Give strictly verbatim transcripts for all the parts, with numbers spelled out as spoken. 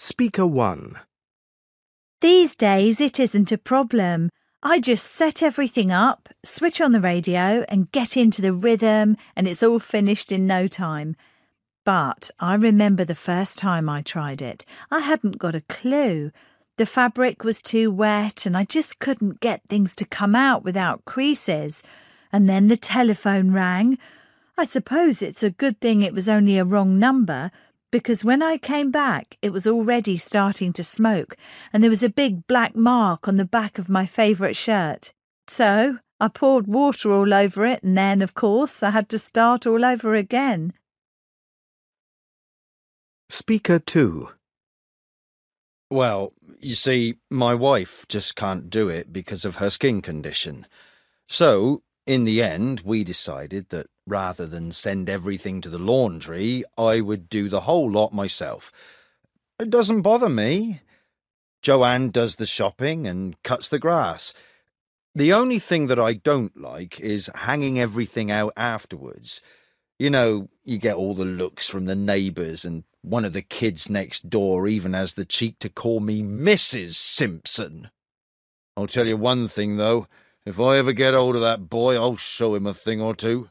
Speaker one. These days it isn't a problem. I just set everything up, switch on the radio and get into the rhythm and it's all finished in no time. But I remember the first time I tried it. I hadn't got a clue. The fabric was too wet and I just couldn't get things to come out without creases. And then the telephone rang. I suppose it's a good thing it was only a wrong number, because when I came back it was already starting to smoke and there was a big black mark on the back of my favourite shirt. So I poured water all over it and then, of course, I had to start all over again. Speaker two. Well, you see, my wife just can't do it because of her skin condition. So, in the end, we decided that rather than send everything to the laundry, I would do the whole lot myself. It doesn't bother me. Joanne does the shopping and cuts the grass. The only thing that I don't like is hanging everything out afterwards. You know, you get all the looks from the neighbours, and one of the kids next door even has the cheek to call me Missus Simpson. I'll tell you one thing, though. If I ever get hold of that boy, I'll show him a thing or two.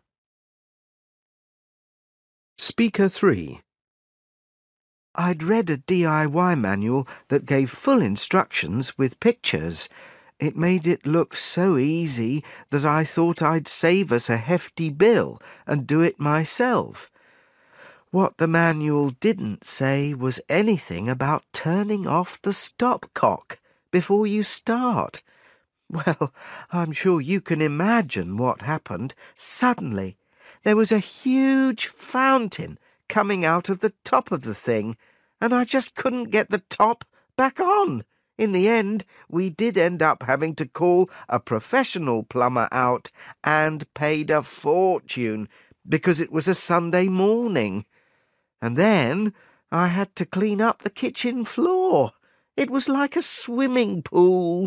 Speaker three. I'd read a D I Y manual that gave full instructions with pictures. It made it look so easy that I thought I'd save us a hefty bill and do it myself. What the manual didn't say was anything about turning off the stopcock before you start. Well, I'm sure you can imagine what happened. Suddenly, there was a huge fountain coming out of the top of the thing, and I just couldn't get the top back on. In the end, we did end up having to call a professional plumber out and paid a fortune because it was a Sunday morning. And then I had to clean up the kitchen floor. It was like a swimming pool.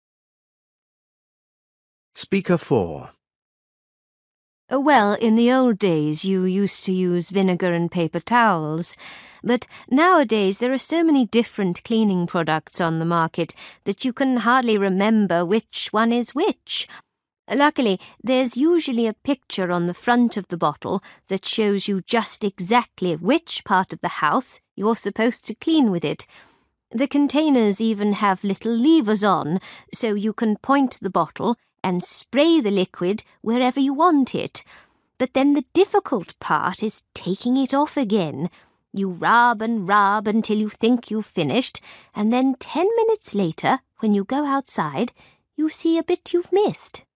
Speaker four. Well, in the old days you used to use vinegar and paper towels, but nowadays there are so many different cleaning products on the market that you can hardly remember which one is which. Luckily, there's usually a picture on the front of the bottle that shows you just exactly which part of the house you're supposed to clean with it. The containers even have little levers on, so you can point the bottle and spray the liquid wherever you want it. But then the difficult part is taking it off again. You rub and rub until you think you've finished, and then ten minutes later, when you go outside, you see a bit you've missed.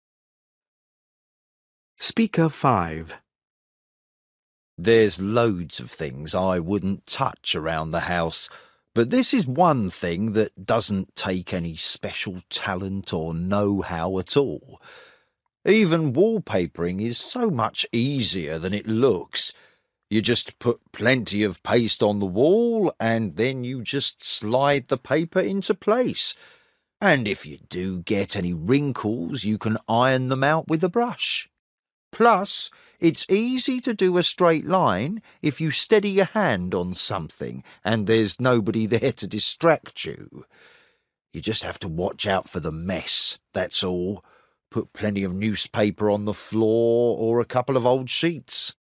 Speaker five. There's loads of things I wouldn't touch around the house, but this is one thing that doesn't take any special talent or know-how at all. Even wallpapering is so much easier than it looks. You just put plenty of paste on the wall and then you just slide the paper into place. And if you do get any wrinkles, you can iron them out with a brush. Plus, it's easy to do a straight line if you steady your hand on something and there's nobody there to distract you. You just have to watch out for the mess, that's all. Put plenty of newspaper on the floor or a couple of old sheets.